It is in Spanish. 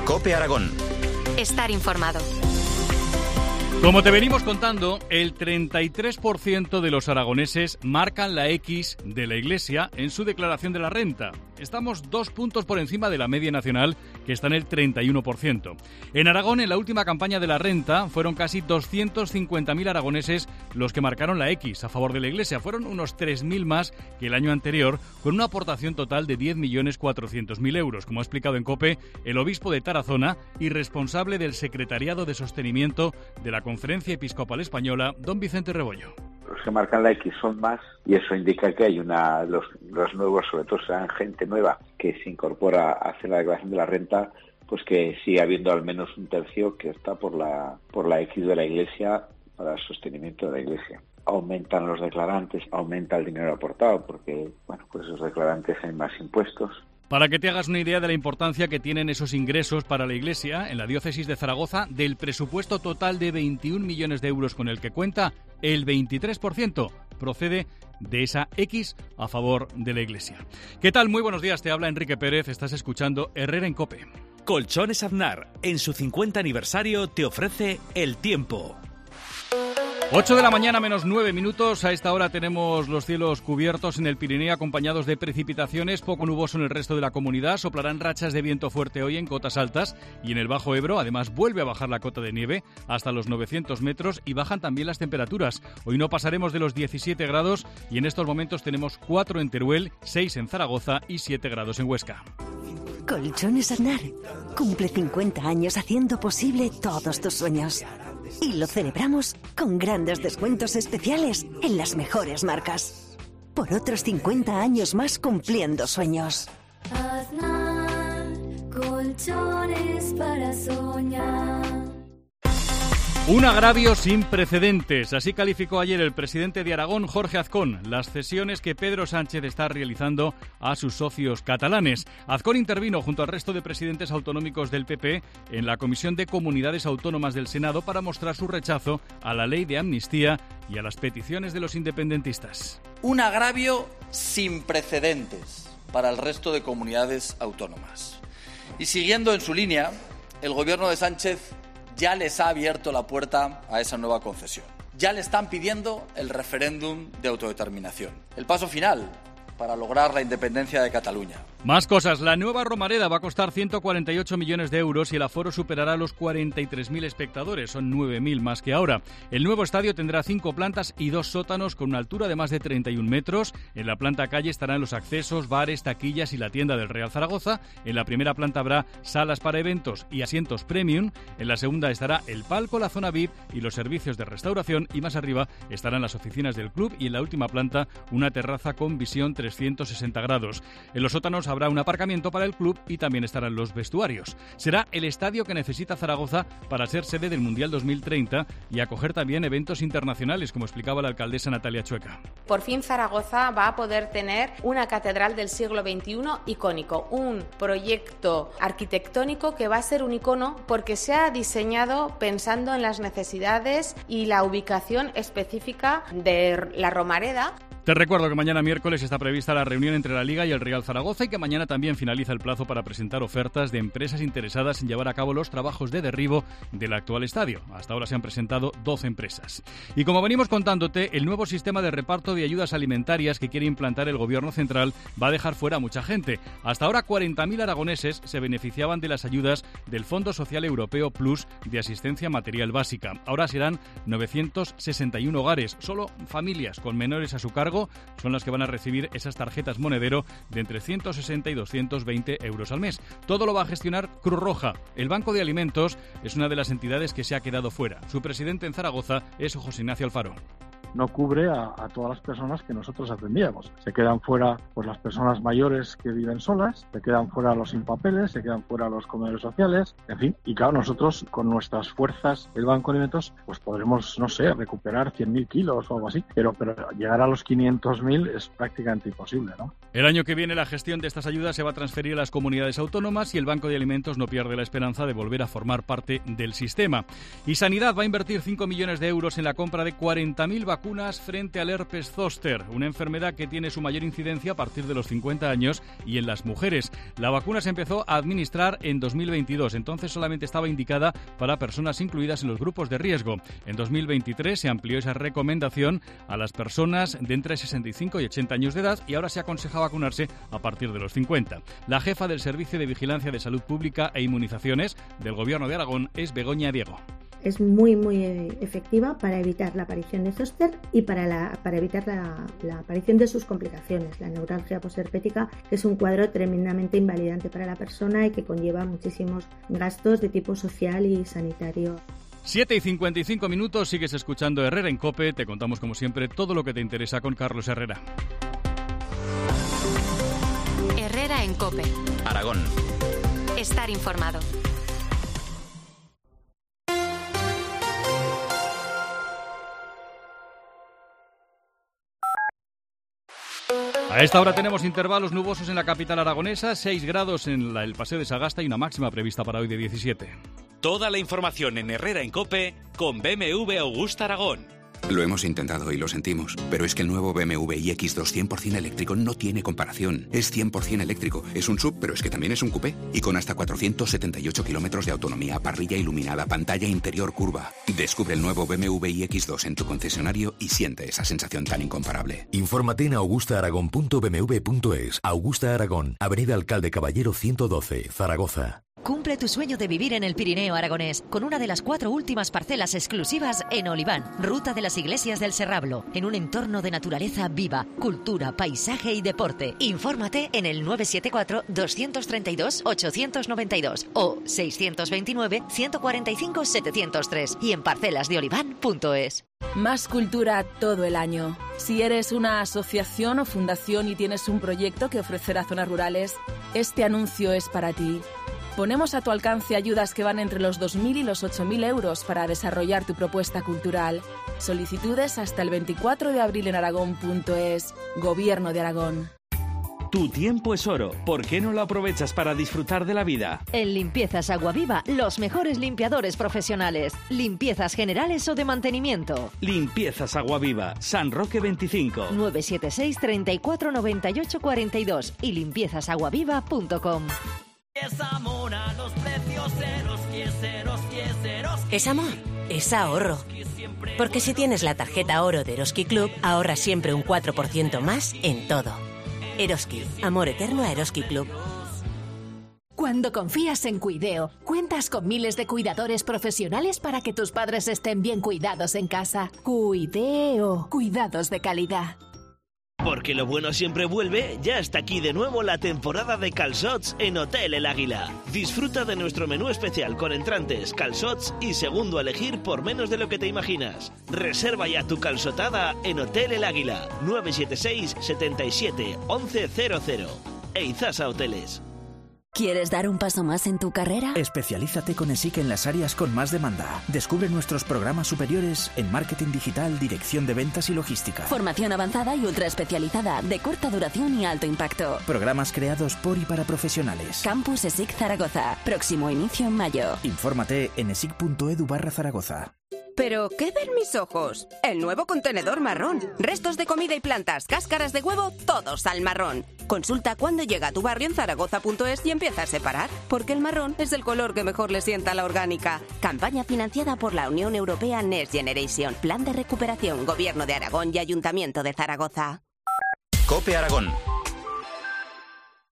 COPE Aragón. Estar informado. Como te venimos contando, el 33% de los aragoneses marcan la X de la Iglesia en su declaración de la renta. Estamos 2 puntos por encima de la media nacional, que está en el 31%. En Aragón, en la última campaña de la renta, fueron casi 250.000 aragoneses los que marcaron la X a favor de la Iglesia. Fueron unos 3.000 más que el año anterior, con una aportación total de 10.400.000 euros, como ha explicado en COPE el obispo de Tarazona y responsable del Secretariado de Sostenimiento de la Conferencia Episcopal Española, don Vicente Rebollo. Los que marcan la X son más y eso indica que hay los nuevos, sobre todo serán gente nueva que se incorpora a hacer la declaración de la renta, pues que sigue habiendo al menos un tercio que está por la X de la Iglesia para el sostenimiento de la Iglesia. Aumentan los declarantes, aumenta el dinero aportado porque, bueno, pues esos declarantes hay más impuestos. Para que te hagas una idea de la importancia que tienen esos ingresos para la Iglesia, en la diócesis de Zaragoza, del presupuesto total de 21 millones de euros con el que cuenta, el 23% procede de esa X a favor de la Iglesia. ¿Qué tal? Muy buenos días, te habla Enrique Pérez, estás escuchando Herrera en COPE. Colchones Aznar, en su 50 aniversario, te ofrece el tiempo. 8 de la mañana menos 9 minutos. A esta hora tenemos los cielos cubiertos en el Pirineo acompañados de precipitaciones, poco nuboso en el resto de la comunidad. Soplarán rachas de viento fuerte hoy en cotas altas y en el Bajo Ebro. Además vuelve a bajar la cota de nieve hasta los 900 metros y bajan también las temperaturas. Hoy no pasaremos de los 17 grados y en estos momentos tenemos 4 en Teruel, 6 en Zaragoza y 7 grados en Huesca. Colchones Aznar cumple 50 años haciendo posible todos tus sueños. Y lo celebramos con grandes descuentos especiales en las mejores marcas. Por otros 50 años más cumpliendo sueños. Aznar, colchones para soñar. Un agravio sin precedentes, así calificó ayer el presidente de Aragón, Jorge Azcón, las cesiones que Pedro Sánchez está realizando a sus socios catalanes. Azcón intervino junto al resto de presidentes autonómicos del PP en la Comisión de Comunidades Autónomas del Senado para mostrar su rechazo a la ley de amnistía y a las peticiones de los independentistas. Un agravio sin precedentes para el resto de comunidades autónomas. Y siguiendo en su línea, el gobierno de Sánchez ya les ha abierto la puerta a esa nueva concesión. Ya le están pidiendo el referéndum de autodeterminación. El paso final para lograr la independencia de Cataluña. Más cosas. La nueva Romareda va a costar 148 millones de euros y el aforo superará los 43.000 espectadores. Son 9.000 más que ahora. El nuevo estadio tendrá 5 plantas y 2 sótanos con una altura de más de 31 metros. En la planta calle estarán los accesos, bares, taquillas y la tienda del Real Zaragoza. En la primera planta habrá salas para eventos y asientos premium. En la segunda estará el palco, la zona VIP y los servicios de restauración. Y más arriba estarán las oficinas del club y en la última planta una terraza con visión 360 grados. En los sótanos habrá un aparcamiento para el club y también estarán los vestuarios. Será el estadio que necesita Zaragoza para ser sede del Mundial 2030 y acoger también eventos internacionales, como explicaba la alcaldesa Natalia Chueca. Por fin Zaragoza va a poder tener una catedral del siglo XXI icónico, un proyecto arquitectónico que va a ser un icono porque se ha diseñado pensando en las necesidades y la ubicación específica de la Romareda. Te recuerdo que mañana miércoles está prevista la reunión entre la Liga y el Real Zaragoza y que mañana también finaliza el plazo para presentar ofertas de empresas interesadas en llevar a cabo los trabajos de derribo del actual estadio. Hasta ahora se han presentado 12 empresas. Y como venimos contándote, el nuevo sistema de reparto de ayudas alimentarias que quiere implantar el Gobierno central va a dejar fuera a mucha gente. Hasta ahora 40.000 aragoneses se beneficiaban de las ayudas del Fondo Social Europeo Plus de asistencia material básica. Ahora serán 961 hogares, solo familias con menores a su cargo son las que van a recibir esas tarjetas monedero de entre 160 y 220 euros al mes. Todo lo va a gestionar Cruz Roja. El Banco de Alimentos es una de las entidades que se ha quedado fuera. Su presidente en Zaragoza es José Ignacio Alfaro. No cubre a todas las personas que nosotros atendíamos. Se quedan fuera pues las personas mayores que viven solas, se quedan fuera los sin papeles, se quedan fuera los comedores sociales, en fin. Y claro, nosotros con nuestras fuerzas del Banco de Alimentos pues podremos, no sé, recuperar 100.000 kilos o algo así, pero llegar a los 500.000 es prácticamente imposible, ¿no? El año que viene la gestión de estas ayudas se va a transferir a las comunidades autónomas y el Banco de Alimentos no pierde la esperanza de volver a formar parte del sistema. Y Sanidad va a invertir 5 millones de euros en la compra de 40.000 vacunas vacunas frente al herpes zóster, una enfermedad que tiene su mayor incidencia a partir de los 50 años y en las mujeres. La vacuna se empezó a administrar en 2022, entonces solamente estaba indicada para personas incluidas en los grupos de riesgo. En 2023 se amplió esa recomendación a las personas de entre 65 y 80 años de edad y ahora se aconseja vacunarse a partir de los 50. La jefa del Servicio de Vigilancia de Salud Pública e Inmunizaciones del Gobierno de Aragón es Begoña Diego. Es muy efectiva para evitar la aparición de zóster y para evitar la aparición de sus complicaciones, la neuralgia posherpética, que es un cuadro tremendamente invalidante para la persona y que conlleva muchísimos gastos de tipo social y sanitario. 7:55, sigues escuchando Herrera en COPE, te contamos como siempre todo lo que te interesa con Carlos Herrera. Herrera en COPE. Aragón. Estar informado. A esta hora tenemos intervalos nubosos en la capital aragonesa, 6 grados en el Paseo de Sagasta y una máxima prevista para hoy de 17. Toda la información en Herrera en COPE con BMW Augusta Aragón. Lo hemos intentado y lo sentimos, pero es que el nuevo BMW iX2 100% eléctrico no tiene comparación. Es 100% eléctrico, es un SUV, pero es que también es un coupé. Y con hasta 478 kilómetros de autonomía, parrilla iluminada, pantalla interior curva. Descubre el nuevo BMW iX2 en tu concesionario y siente esa sensación tan incomparable. Infórmate en augustaaragon.bmw.es. Augusta Aragón, Avenida Alcalde Caballero 112, Zaragoza. Cumple tu sueño de vivir en el Pirineo aragonés con una de las 4 últimas parcelas exclusivas en Oliván, Ruta de las Iglesias del Serrablo, en un entorno de naturaleza viva, cultura, paisaje y deporte. Infórmate en el 974-232-892 o 629-145-703 y en parcelasdeoliván.es. Más cultura todo el año. Si eres una asociación o fundación y tienes un proyecto que ofrecer a zonas rurales, este anuncio es para ti. Ponemos a tu alcance ayudas que van entre los 2.000 y los 8.000 euros para desarrollar tu propuesta cultural. Solicitudes hasta el 24 de abril en aragón.es. Gobierno de Aragón. Tu tiempo es oro. ¿Por qué no lo aprovechas para disfrutar de la vida? En Limpiezas Aguaviva, los mejores limpiadores profesionales. Limpiezas generales o de mantenimiento. Limpiezas Aguaviva, San Roque 25. 976 34 98 42 y limpiezasaguaviva.com. Es amor a los precios ceros. Es amor, es ahorro. Porque si tienes la tarjeta oro de Eroski Club, ahorras siempre un 4% más en todo. Eroski, amor eterno a Eroski Club. Cuando confías en Cuideo, cuentas con miles de cuidadores profesionales para que tus padres estén bien cuidados en casa. Cuideo, cuidados de calidad. Porque lo bueno siempre vuelve, ya está aquí de nuevo la temporada de calçots en Hotel El Águila. Disfruta de nuestro menú especial con entrantes, calçots y segundo a elegir por menos de lo que te imaginas. Reserva ya tu calçotada en Hotel El Águila, 976 77 1100. Eizasa Hoteles. ¿Quieres dar un paso más en tu carrera? Especialízate con ESIC en las áreas con más demanda. Descubre nuestros programas superiores en marketing digital, dirección de ventas y logística. Formación avanzada y ultraespecializada, de corta duración y alto impacto. Programas creados por y para profesionales. Campus ESIC Zaragoza. Próximo inicio en mayo. Infórmate en esic.edu/Zaragoza. ¿Pero qué ven mis ojos? El nuevo contenedor marrón. Restos de comida y plantas, cáscaras de huevo, todos al marrón. Consulta cuándo llega a tu barrio en zaragoza.es y empieza a separar, porque el marrón es el color que mejor le sienta a la orgánica. Campaña financiada por la Unión Europea Next Generation. Plan de recuperación, Gobierno de Aragón y Ayuntamiento de Zaragoza. COPE Aragón.